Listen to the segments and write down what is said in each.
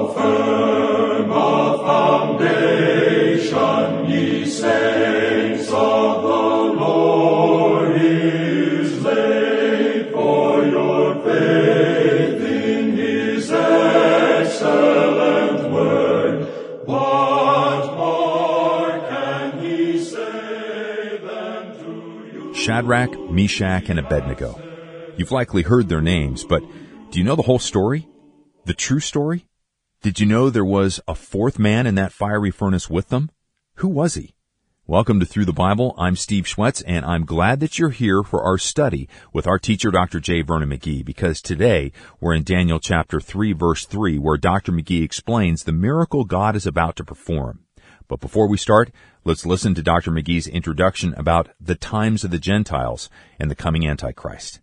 firm a foundation, ye saints of the Lord, is laid, for your faith in his excellent word. What more can he say than to you? Shadrach, Meshach, and Abednego. You've likely heard their names, but do you know the whole story? The true story? Did you know there was a fourth man in that fiery furnace with them? Who was he? Welcome to Through the Bible. I'm Steve Schwetz, and I'm glad that you're here for our study with our teacher, Dr. J. Vernon McGee, because today we're in Daniel chapter 3, verse 3, where Dr. McGee explains the miracle God is about to perform. But before we start, let's listen to Dr. McGee's introduction about the times of the Gentiles and the coming Antichrist.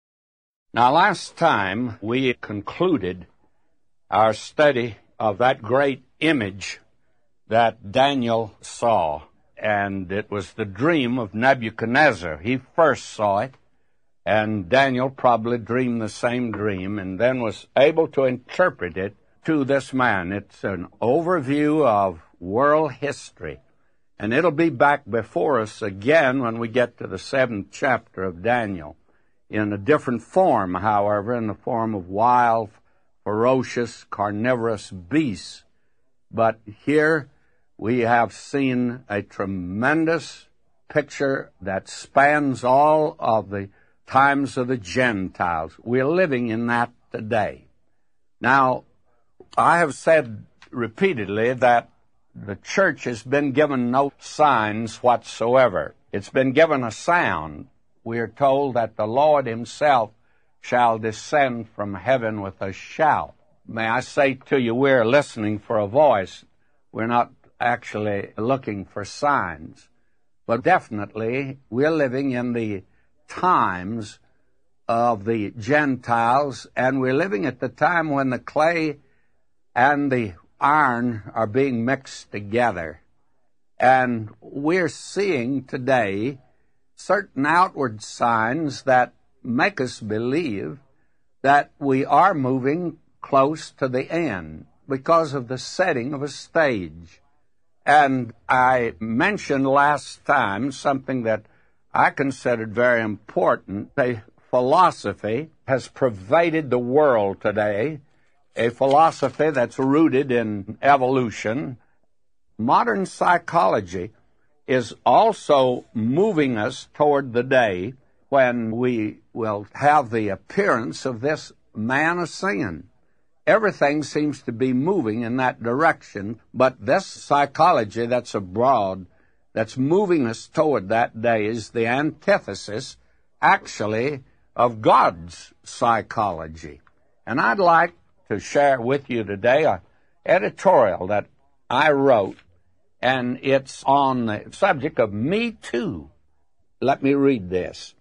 Now, last time we concluded our study of that great image that Daniel saw, and it was the dream of Nebuchadnezzar. He first saw it, and Daniel probably dreamed the same dream and then was able to interpret it to this man. It's an overview of world history, and it'll be back before us again when we get to the 7th chapter of Daniel. In a different form, however, in the form of wild, ferocious, carnivorous beasts. But here we have seen a tremendous picture that spans all of the times of the Gentiles. We're living in that today. Now, I have said repeatedly that the church has been given no signs whatsoever. It's been given a sound. We are told that the Lord himself shall descend from heaven with a shout. May I say to you, we're listening for a voice. We're not actually looking for signs. But definitely, we're living in the times of the Gentiles, and we're living at the time when the clay and the iron are being mixed together. And we're seeing today certain outward signs that make us believe that we are moving close to the end because of the setting of a stage. And I mentioned last time something that I considered very important. A philosophy has pervaded the world today, a philosophy that's rooted in evolution. Modern psychology is also moving us toward the day when we will have the appearance of this man of sin. Everything seems to be moving in that direction, but this psychology that's abroad, that's moving us toward that day, is the antithesis, actually, of God's psychology. And I'd like to share with you today an editorial that I wrote, and it's on the subject of Me Too. Let me read this.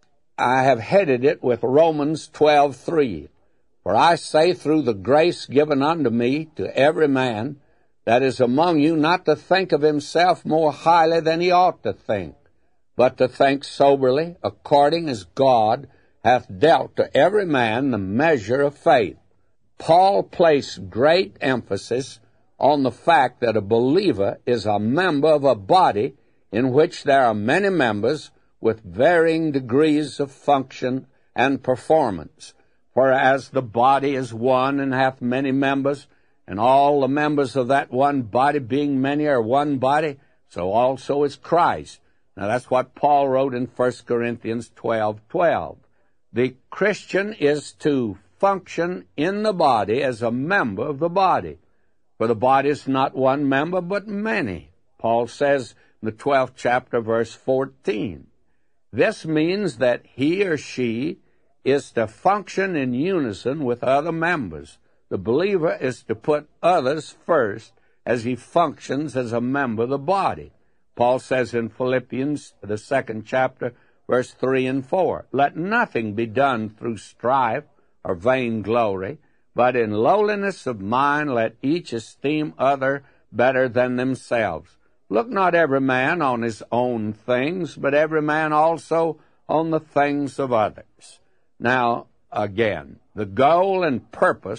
I have headed it with Romans 12:3. For I say through the grace given unto me to every man that is among you not to think of himself more highly than he ought to think, but to think soberly, according as God hath dealt to every man the measure of faith. Paul placed great emphasis on the fact that a believer is a member of a body in which there are many members with varying degrees of function and performance. For as the body is one and hath many members, and all the members of that one body being many are one body, so also is Christ. Now that's what Paul wrote in 1 Corinthians 12:12. The Christian is to function in the body as a member of the body. For the body is not one member, but many. Paul says in the 12th chapter, verse 14. This means that he or she is to function in unison with other members. The believer is to put others first as he functions as a member of the body. Paul says in Philippians, the 2nd chapter, verse 3 and 4, let nothing be done through strife or vainglory, but in lowliness of mind let each esteem other better than themselves. Look not every man on his own things, but every man also on the things of others. Now, again, the goal and purpose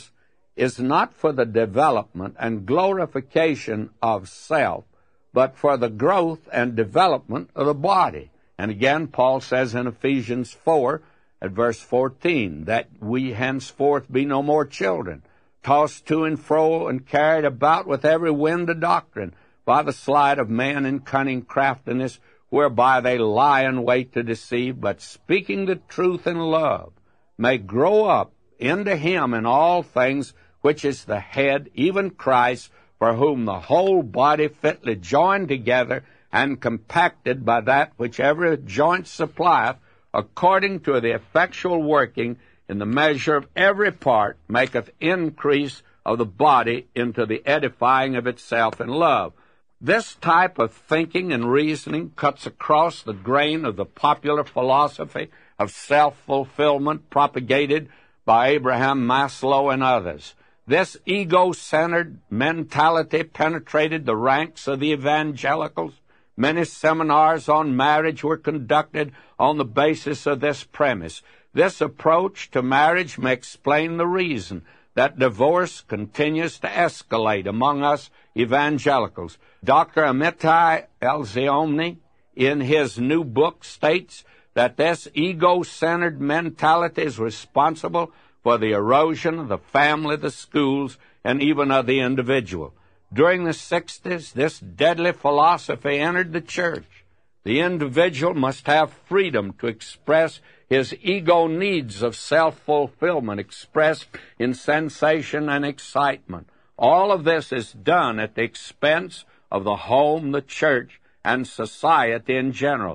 is not for the development and glorification of self, but for the growth and development of the body. And again, Paul says in Ephesians 4, at verse 14, that we henceforth be no more children, tossed to and fro and carried about with every wind of doctrine, by the sleight of men and cunning craftiness, whereby they lie in wait to deceive, but speaking the truth in love, may grow up into him in all things, which is the head, even Christ, for whom the whole body fitly joined together and compacted by that which every joint supplieth, according to the effectual working in the measure of every part, maketh increase of the body into the edifying of itself in love. This type of thinking and reasoning cuts across the grain of the popular philosophy of self-fulfillment propagated by Abraham Maslow and others. This ego-centered mentality penetrated the ranks of the evangelicals. Many seminars on marriage were conducted on the basis of this premise. This approach to marriage may explain the reason that divorce continues to escalate among us evangelicals. Dr. Amitai Elziomni, in his new book, states that this ego-centered mentality is responsible for the erosion of the family, the schools, and even of the individual. During the 60s, this deadly philosophy entered the church. The individual must have freedom to express his ego needs of self-fulfillment expressed in sensation and excitement. All of this is done at the expense of the home, the church, and society in general.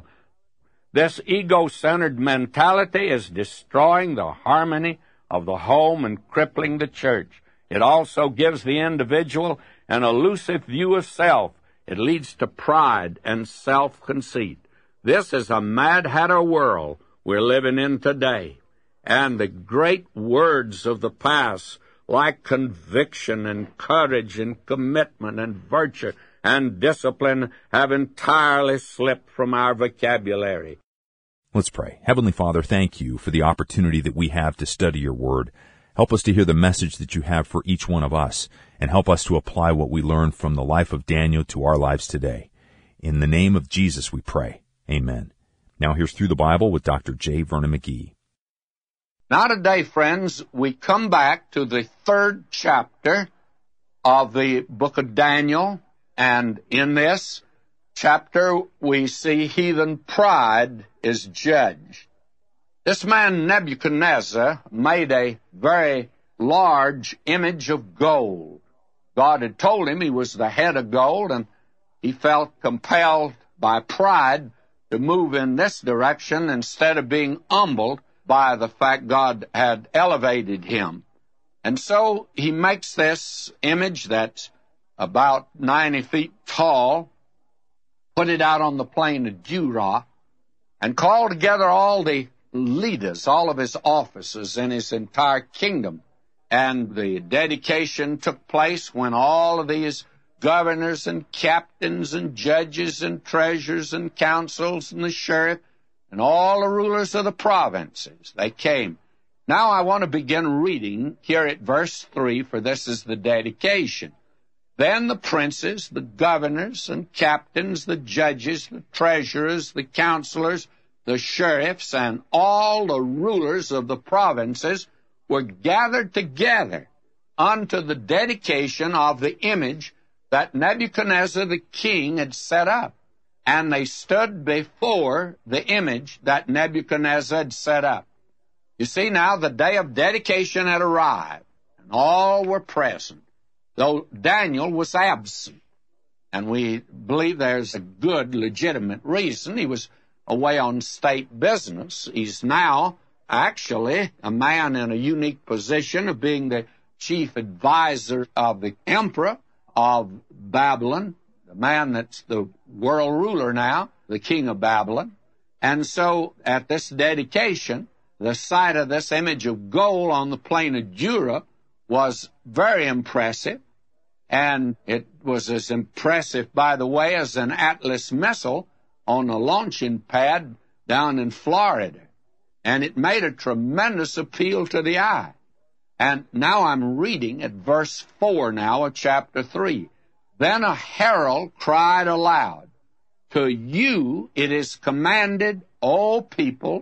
This ego-centered mentality is destroying the harmony of the home and crippling the church. It also gives the individual an elusive view of self. It leads to pride and self-conceit. This is a Mad Hatter world we're living in today. And the great words of the past, like conviction and courage and commitment and virtue and discipline, have entirely slipped from our vocabulary. Let's pray. Heavenly Father, thank you for the opportunity that we have to study your word. Help us to hear the message that you have for each one of us, and help us to apply what we learned from the life of Daniel to our lives today. In the name of Jesus we pray. Amen. Now here's Through the Bible with Dr. J. Vernon McGee. Now today, friends, we come back to the 3rd chapter of the book of Daniel, and in this chapter we see heathen pride is judged. This man Nebuchadnezzar made a very large image of gold. God had told him he was the head of gold, and he felt compelled by pride to move in this direction instead of being humbled by the fact God had elevated him. And so he makes this image that's about 90 feet tall, put it out on the plain of Dura, and called together all the leaders, all of his officers in his entire kingdom. And the dedication took place when all of these governors and captains and judges and treasurers and councils and the sheriff and all the rulers of the provinces, they came. Now I want to begin reading here at verse 3, for this is the dedication. Then the princes, the governors and captains, the judges, the treasurers, the counselors, the sheriffs, and all the rulers of the provinces were gathered together unto the dedication of the image that Nebuchadnezzar the king had set up. And they stood before the image that Nebuchadnezzar had set up. You see, now the day of dedication had arrived, and all were present, though Daniel was absent. And we believe there's a good, legitimate reason. He was away on state business. He's now actually a man in a unique position of being the chief advisor of the emperor of Babylon, the man that's the world ruler now, the king of Babylon. And so at this dedication, the sight of this image of gold on the plain of Dura was very impressive. And it was as impressive, by the way, as an Atlas missile on a launching pad down in Florida. And it made a tremendous appeal to the eye. And now I'm reading at verse 4 now of chapter 3. Then a herald cried aloud, To you it is commanded, O people,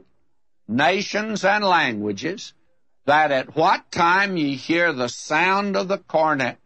nations, and languages, that at what time ye hear the sound of the cornet,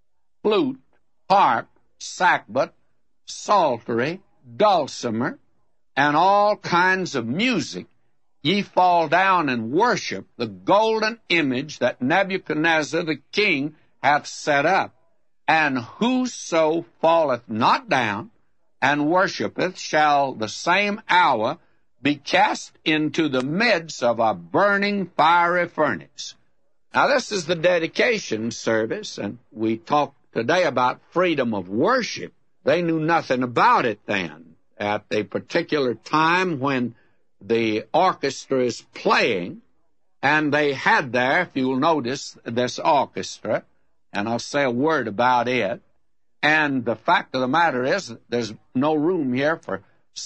flute, harp, sackbut, psaltery, dulcimer, and all kinds of music, ye fall down and worship the golden image that Nebuchadnezzar the king hath set up. And whoso falleth not down and worshipeth shall the same hour be cast into the midst of a burning fiery furnace. Now this is the dedication service, and we talked today about freedom of worship. They knew nothing about it then. At a particular time when the orchestra is playing, and they had there, if you'll notice, this orchestra, and I'll say a word about it, and the fact of the matter is that there's no room here for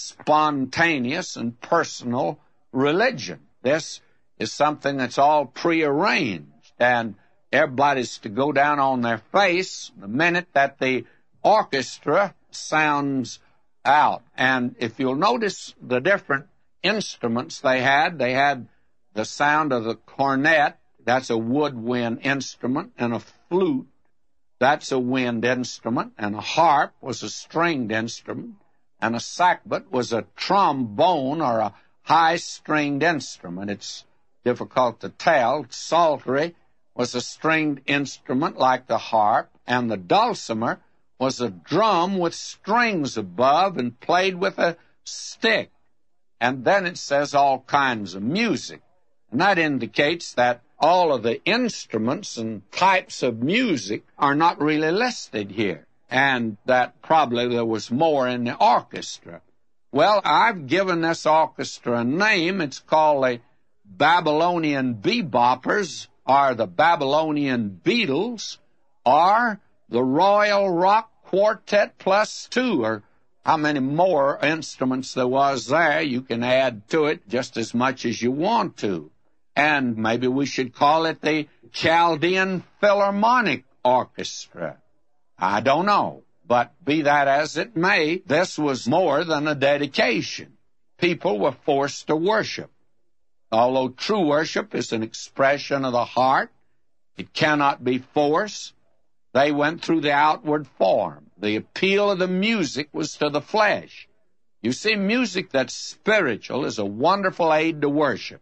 spontaneous and personal religion. This is something that's all prearranged, and everybody's to go down on their face the minute that the orchestra sounds out. And if you'll notice the different instruments they had the sound of the cornet, that's a woodwind instrument, and a flute, that's a wind instrument, and a harp was a stringed instrument, and a sackbut was a trombone or a high-stringed instrument. It's difficult to tell. Psaltery was a stringed instrument like the harp, and the dulcimer was a drum with strings above and played with a stick. And then it says all kinds of music. And that indicates that all of the instruments and types of music are not really listed here, and that probably there was more in the orchestra. Well, I've given this orchestra a name. It's called the Babylonian Beboppers, or the Babylonian Beatles, or the Royal Rock Quartet plus 2, or how many more instruments there was there. You can add to it just as much as you want to. And maybe we should call it the Chaldean Philharmonic Orchestra. I don't know. But be that as it may, this was more than a dedication. People were forced to worship. Although true worship is an expression of the heart, it cannot be forced. They went through the outward form. The appeal of the music was to the flesh. You see, music that's spiritual is a wonderful aid to worship.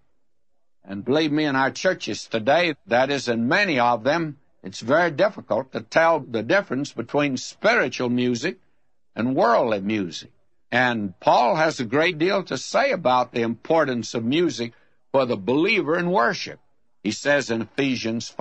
And believe me, in our churches today, that is in many of them, it's very difficult to tell the difference between spiritual music and worldly music. And Paul has a great deal to say about the importance of music for the believer in worship. He says in Ephesians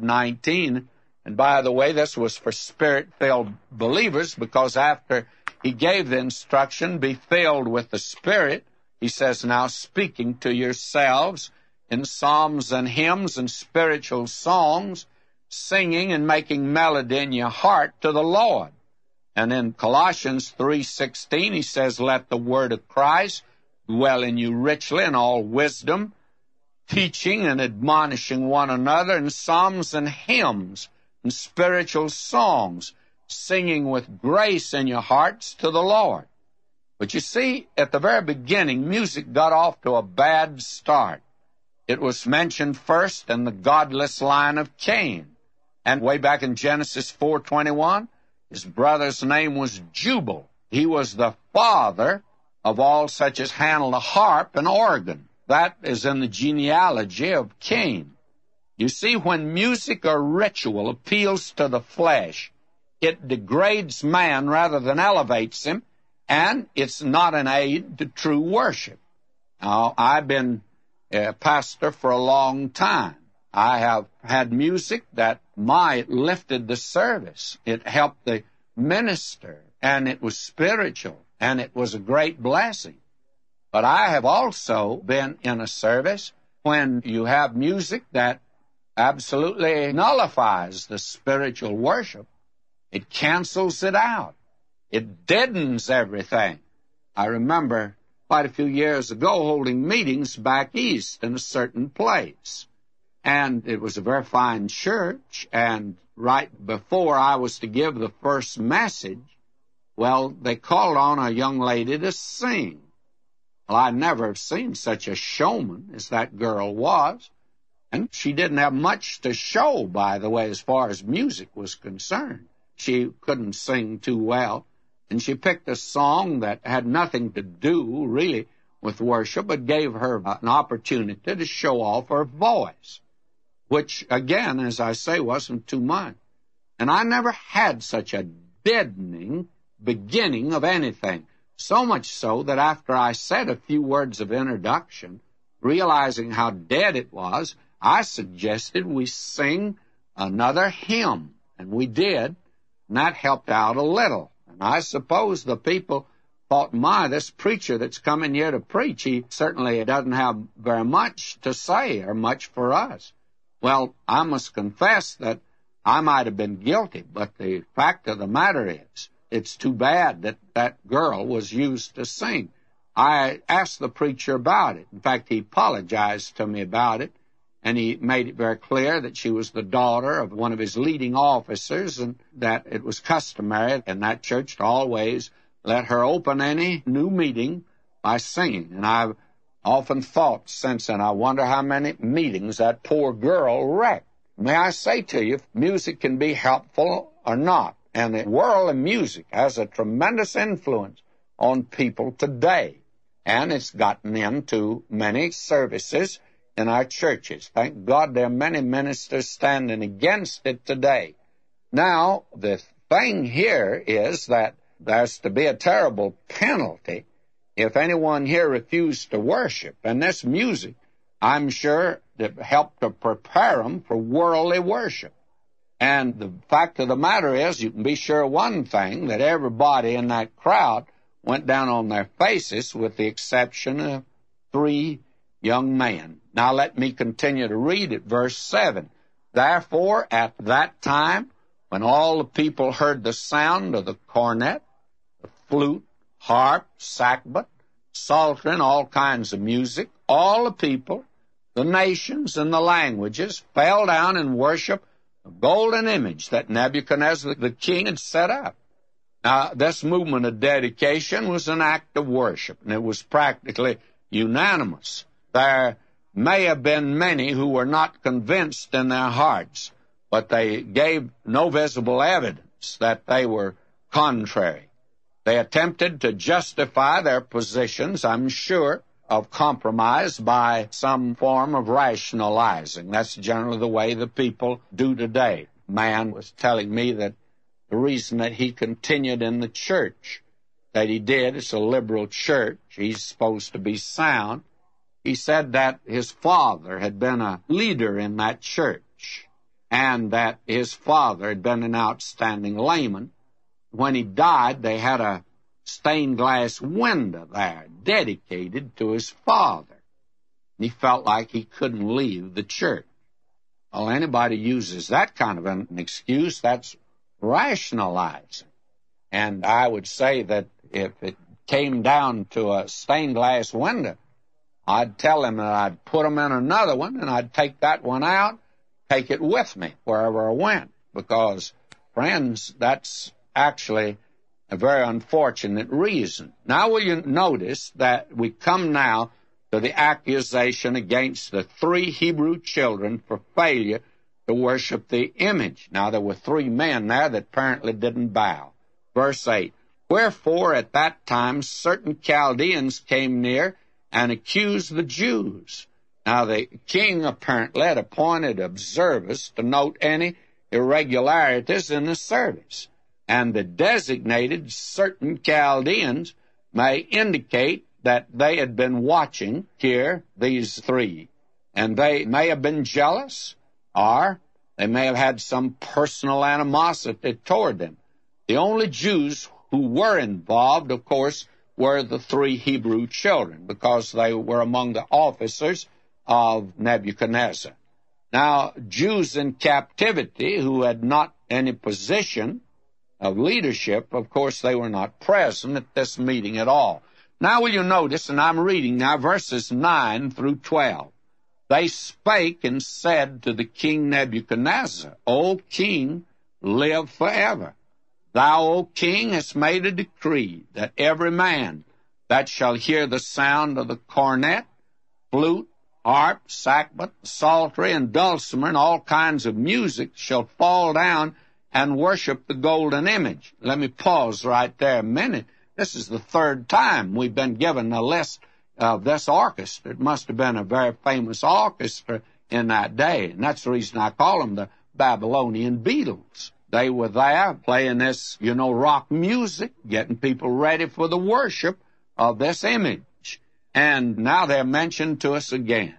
5:19, and by the way, this was for Spirit-filled believers, because after he gave the instruction, be filled with the Spirit, he says, now speaking to yourselves in psalms and hymns and spiritual songs, singing and making melody in your heart to the Lord. And in Colossians 3:16, he says, let the word of Christ dwell in you richly in all wisdom, teaching and admonishing one another in psalms and hymns and spiritual songs, singing with grace in your hearts to the Lord. But you see, at the very beginning, music got off to a bad start. It was mentioned first in the godless line of Cain. And way back in Genesis 4:21, his brother's name was Jubal. He was the father of all such as handle the harp and organ. That is in the genealogy of Cain. You see, when music or ritual appeals to the flesh, it degrades man rather than elevates him, and it's not an aid to true worship. Now, I've been a pastor for a long time. I have had music that might lifted the service. It helped the minister, and it was spiritual, and it was a great blessing. But I have also been in a service when you have music that absolutely nullifies the spiritual worship. It cancels it out. It deadens everything. I remember quite a few years ago holding meetings back east in a certain place. And it was a very fine church, and right before I was to give the first message, well, they called on a young lady to sing. Well, I'd never seen such a showman as that girl was, and she didn't have much to show, by the way, as far as music was concerned. She couldn't sing too well, and she picked a song that had nothing to do, really, with worship, but gave her an opportunity to show off her voice, which, again, as I say, wasn't too much. And I never had such a deadening beginning of anything, so much so that after I said a few words of introduction, realizing how dead it was, I suggested we sing another hymn, and we did, and that helped out a little. And I suppose the people thought, my, this preacher that's coming here to preach, he certainly doesn't have very much to say or much for us. Well, I must confess that I might have been guilty, but the fact of the matter is, it's too bad that that girl was used to sing. I asked the preacher about it. In fact, he apologized to me about it, and he made it very clear that she was the daughter of one of his leading officers, and that it was customary in that church to always let her open any new meeting by singing. And I've often thought since then, I wonder how many meetings that poor girl wrecked. May I say to you, music can be helpful or not. And the world of music has a tremendous influence on people today. And it's gotten into many services in our churches. Thank God there are many ministers standing against it today. Now, the thing here is that there's to be a terrible penalty if anyone here refused to worship. And this music, I'm sure, that helped to prepare them for worldly worship. And the fact of the matter is, you can be sure one thing, that everybody in that crowd went down on their faces with the exception of 3 young men. Now let me continue to read at verse 7. Therefore, at that time, when all the people heard the sound of the cornet, the flute, harp, sackbut, psaltery, all kinds of music, all the people, the nations, and the languages fell down and worshiped the golden image that Nebuchadnezzar the king had set up. Now, this movement of dedication was an act of worship, and it was practically unanimous. There may have been many who were not convinced in their hearts, but they gave no visible evidence that they were contrary. They attempted to justify their positions, I'm sure, of compromise by some form of rationalizing. That's generally the way the people do today. A man was telling me that the reason that he continued in the church that he did, it's a liberal church, he's supposed to be sound. He said that his father had been a leader in that church, and that his father had been an outstanding layman. When he died, they had a stained glass window there dedicated to his father. He felt like he couldn't leave the church. Well, anybody uses that kind of an excuse, that's rationalizing. And I would say that if it came down to a stained glass window, I'd tell him that I'd put him in another one, and I'd take that one out, take it with me wherever I went. Because, friends, that's actually a very unfortunate reason. Now will you notice that we come now to the accusation against the 3 Hebrew children for failure to worship the image. Now there were 3 men there that apparently didn't bow. Verse 8, wherefore at that time certain Chaldeans came near and accused the Jews. Now the king apparently had appointed observers to note any irregularities in the service. And the designated certain Chaldeans may indicate that they had been watching here, these 3, and they may have been jealous, or they may have had some personal animosity toward them. The only Jews who were involved, of course, were the 3 Hebrew children, because they were among the officers of Nebuchadnezzar. Now, Jews in captivity who had not any position of leadership, of course, they were not present at this meeting at all. Now will you notice, and I'm reading now verses 9 through 12. They spake and said to the king Nebuchadnezzar, O king, live forever. Thou, O king, hast made a decree that every man that shall hear the sound of the cornet, flute, harp, sackbut, psaltery, and dulcimer, and all kinds of music shall fall down and worship the golden image. Let me pause right there a minute. This is the third time we've been given a list of this orchestra. It must have been a very famous orchestra in that day, and that's the reason I call them the Babylonian Beatles. They were there playing this, rock music, getting people ready for the worship of this image. And now they're mentioned to us again.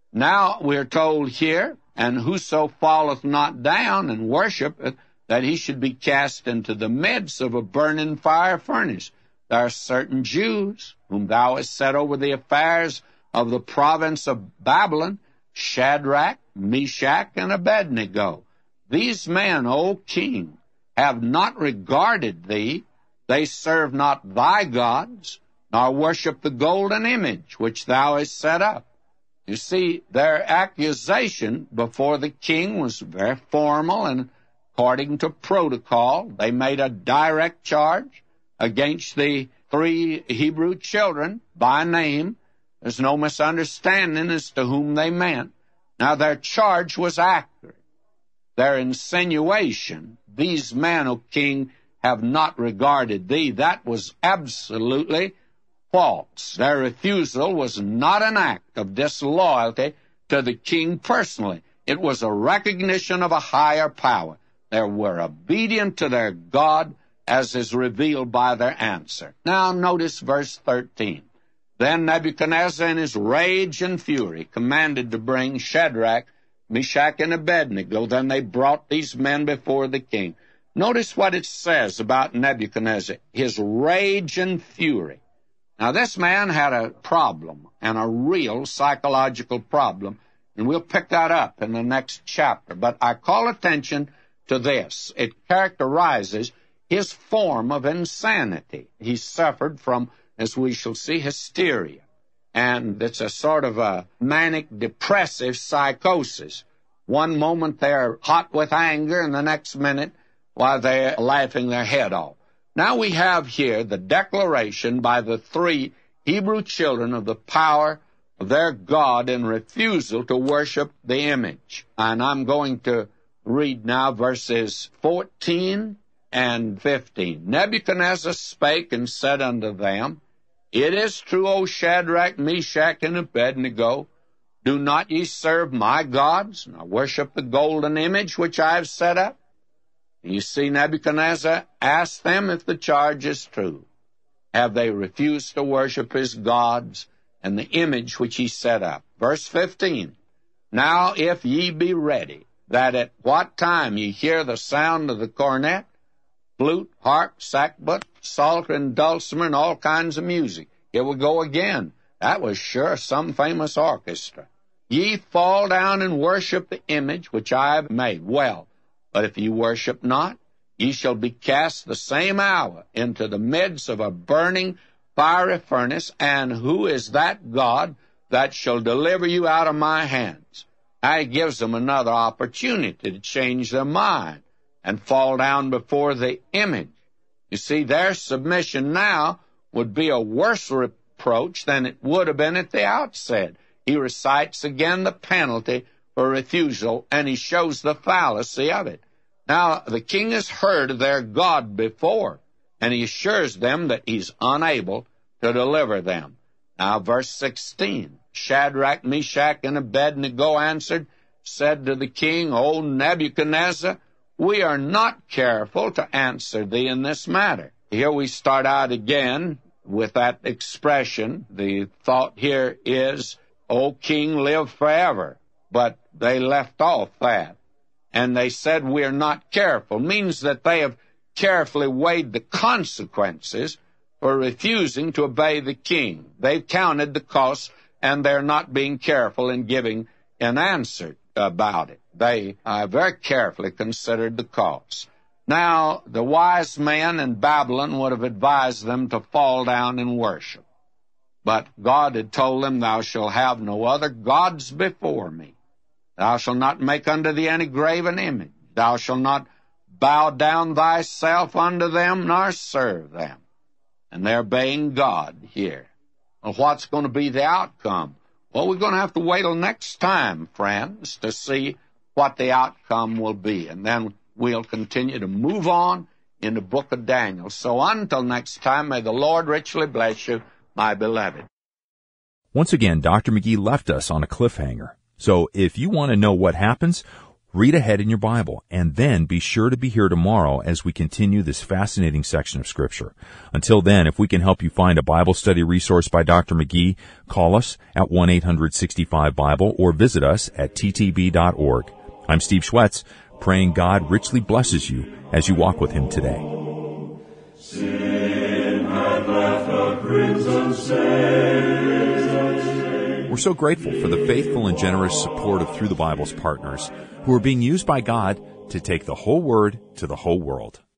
Now we're told here, and whoso falleth not down and worshipeth, that he should be cast into the midst of a burning fire furnace. There are certain Jews whom thou hast set over the affairs of the province of Babylon, Shadrach, Meshach, and Abednego. These men, O king, have not regarded thee. They serve not thy gods, nor worship the golden image which thou hast set up. You see, their accusation before the king was very formal, and according to protocol, they made a direct charge against the 3 Hebrew children by name. There's no misunderstanding as to whom they meant. Now, their charge was accurate. Their insinuation, these men, O king, have not regarded thee, that was absolutely false. Their refusal was not an act of disloyalty to the king personally. It was a recognition of a higher power. They were obedient to their God, as is revealed by their answer. Now notice verse 13. Then Nebuchadnezzar in his rage and fury commanded to bring Shadrach, Meshach, and Abednego. Then they brought these men before the king. Notice what it says about Nebuchadnezzar, his rage and fury. Now this man had a problem, and a real psychological problem, and we'll pick that up in the next chapter. But I call attention to this. It characterizes his form of insanity. He suffered from, as we shall see, hysteria. And it's a sort of a manic depressive psychosis. One moment they're hot with anger, and the next minute, while they're laughing their head off. Now we have here the declaration by the 3 Hebrew children of the power of their God in refusal to worship the image. And I'm going to read now verses 14 and 15. Nebuchadnezzar spake and said unto them, It is true, O Shadrach, Meshach, and Abednego, do not ye serve my gods, nor worship the golden image which I have set up? And you see, Nebuchadnezzar asked them if the charge is true. Have they refused to worship his gods and the image which he set up? Verse 15. Now if ye be ready, that at what time ye hear the sound of the cornet, flute, harp, sackbut, psaltery, and dulcimer, and all kinds of music. Here we go again. That was sure some famous orchestra. Ye fall down and worship the image which I have made. Well, but if ye worship not, ye shall be cast the same hour into the midst of a burning fiery furnace. And who is that God that shall deliver you out of my hands? Now he gives them another opportunity to change their mind and fall down before the image. You see, their submission now would be a worse reproach than it would have been at the outset. He recites again the penalty for refusal, and he shows the fallacy of it. Now, the king has heard of their God before, and he assures them that he's unable to deliver them. Now, verse 16, Shadrach, Meshach, and Abednego answered, said to the king, O Nebuchadnezzar, we are not careful to answer thee in this matter. Here we start out again with that expression. The thought here is, O king, live forever. But they left off that. And they said, we are not careful. Means that they have carefully weighed the consequences for refusing to obey the king. They've counted the costs, and they're not being careful in giving an answer about it. They very carefully considered the costs. Now, the wise men in Babylon would have advised them to fall down and worship. But God had told them, Thou shalt have no other gods before me. Thou shalt not make unto thee any graven image. Thou shalt not bow down thyself unto them, nor serve them. And they're obeying God here. Well, what's going to be the outcome? Well, we're going to have to wait till next time, friends, to see what the outcome will be. And then we'll continue to move on in the book of Daniel. So until next time, may the Lord richly bless you, my beloved. Once again, Dr. McGee left us on a cliffhanger. So if you want to know what happens, read ahead in your Bible, and then be sure to be here tomorrow as we continue this fascinating section of Scripture. Until then, if we can help you find a Bible study resource by Dr. McGee, call us at 1-800-65-BIBLE or visit us at ttb.org. I'm Steve Schwetz, praying God richly blesses you as you walk with Him today. Sin had left a crimson stain. We're so grateful for the faithful and generous support of Through the Bible's partners who are being used by God to take the whole Word to the whole world.